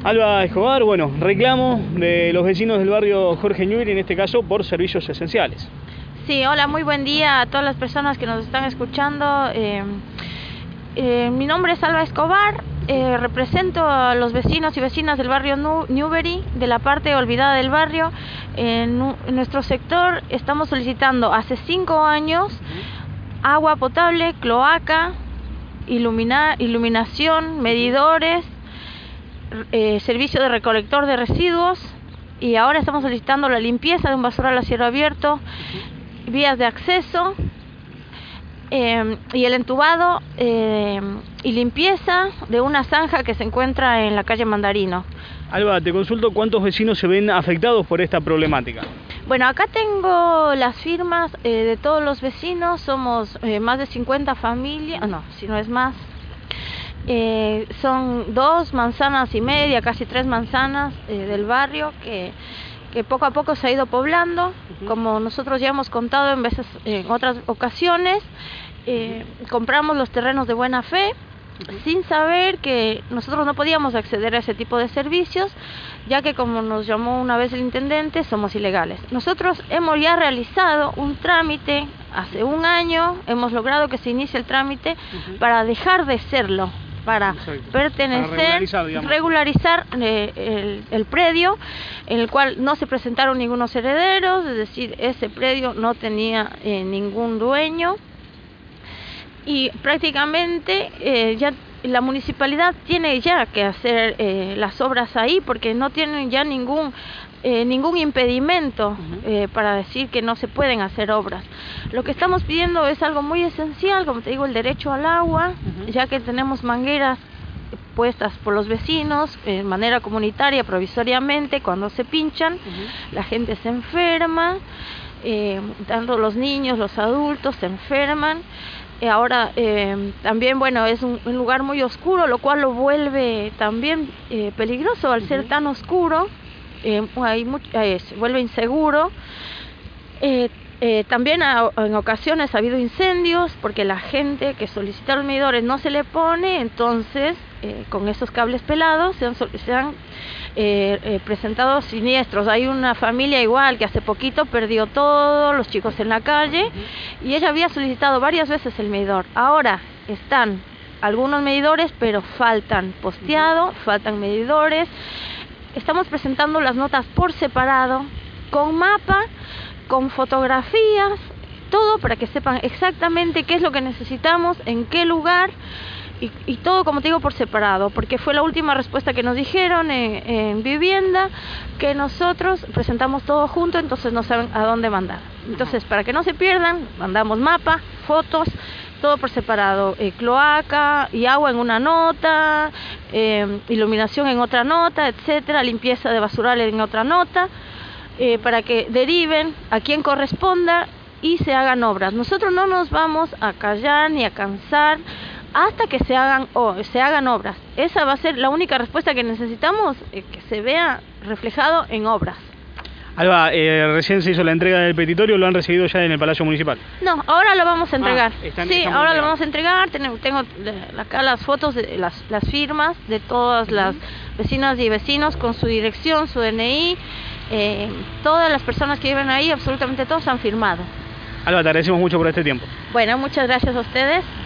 Alba Escobar, bueno, reclamo de los vecinos del barrio Jorge Newbery, en este caso por servicios esenciales. Sí, hola, muy buen día a todas las personas que nos están escuchando. Mi nombre es Alba Escobar, represento a los vecinos y vecinas del barrio Newbery, de la parte olvidada del barrio. En nuestro sector estamos solicitando hace 5 años agua potable, cloaca, iluminación, medidores, servicio de recolector de residuos, y ahora estamos solicitando la limpieza de un basural a cielo abierto, vías de acceso, y el entubado y limpieza de una zanja que se encuentra en la calle Mandarino. Alba, te consulto, ¿cuántos vecinos se ven afectados por esta problemática? Bueno, acá tengo las firmas de todos los vecinos, somos más de 50 familias, no, si no es más. Son 2 manzanas y media, casi 3 manzanas del barrio que poco a poco se ha ido poblando. Como nosotros ya hemos contado en otras ocasiones, compramos los terrenos de buena fe, sin saber que nosotros no podíamos acceder a ese tipo de servicios, ya que, como nos llamó una vez el intendente, somos ilegales. Nosotros hemos ya realizado un trámite hace 1 año, hemos logrado que se inicie el trámite para dejar de serlo, para pertenecer, para regularizar el predio, en el cual no se presentaron ningunos herederos, es decir, ese predio no tenía ningún dueño, y prácticamente ya la municipalidad tiene ya que hacer las obras ahí, porque no tienen ya ningún impedimento para decir que no se pueden hacer obras. Lo que estamos pidiendo es algo muy esencial, como te digo, el derecho al agua, ya que tenemos mangueras puestas por los vecinos de manera comunitaria, provisoriamente. Cuando se pinchan, la gente se enferma, tanto los niños, los adultos se enferman. Ahora también, bueno, es un lugar muy oscuro, lo cual lo vuelve también peligroso al ser tan oscuro. Se vuelve inseguro. También en ocasiones ha habido incendios porque la gente que solicita los medidores no se le pone, entonces con esos cables pelados se han presentado siniestros. Hay una familia igual que hace poquito perdió todos los chicos en la calle, y ella había solicitado varias veces el medidor. Ahora están algunos medidores, pero faltan posteado, faltan medidores. Estamos presentando las notas por separado, con mapa, con fotografías, todo para que sepan exactamente qué es lo que necesitamos, en qué lugar, y todo, como te digo, por separado, porque fue la última respuesta que nos dijeron en vivienda, que nosotros presentamos todo junto, entonces no saben a dónde mandar. Entonces, para que no se pierdan, mandamos mapa, fotos, todo por separado, cloaca y agua en una nota, iluminación en otra nota, etcétera, limpieza de basurales en otra nota, para que deriven a quien corresponda y se hagan obras. Nosotros no nos vamos a callar ni a cansar hasta que se hagan obras. Esa va a ser la única respuesta que necesitamos, que se vea reflejado en obras. Alba, recién se hizo la entrega del petitorio, ¿lo han recibido ya en el Palacio Municipal? No, ahora lo vamos a entregar. Sí, ahora lo vamos a entregar. Tengo acá las fotos de las firmas de todas las vecinas y vecinos con su dirección, su DNI. Todas las personas que viven ahí, absolutamente todos han firmado. Alba, te agradecemos mucho por este tiempo. Bueno, muchas gracias a ustedes.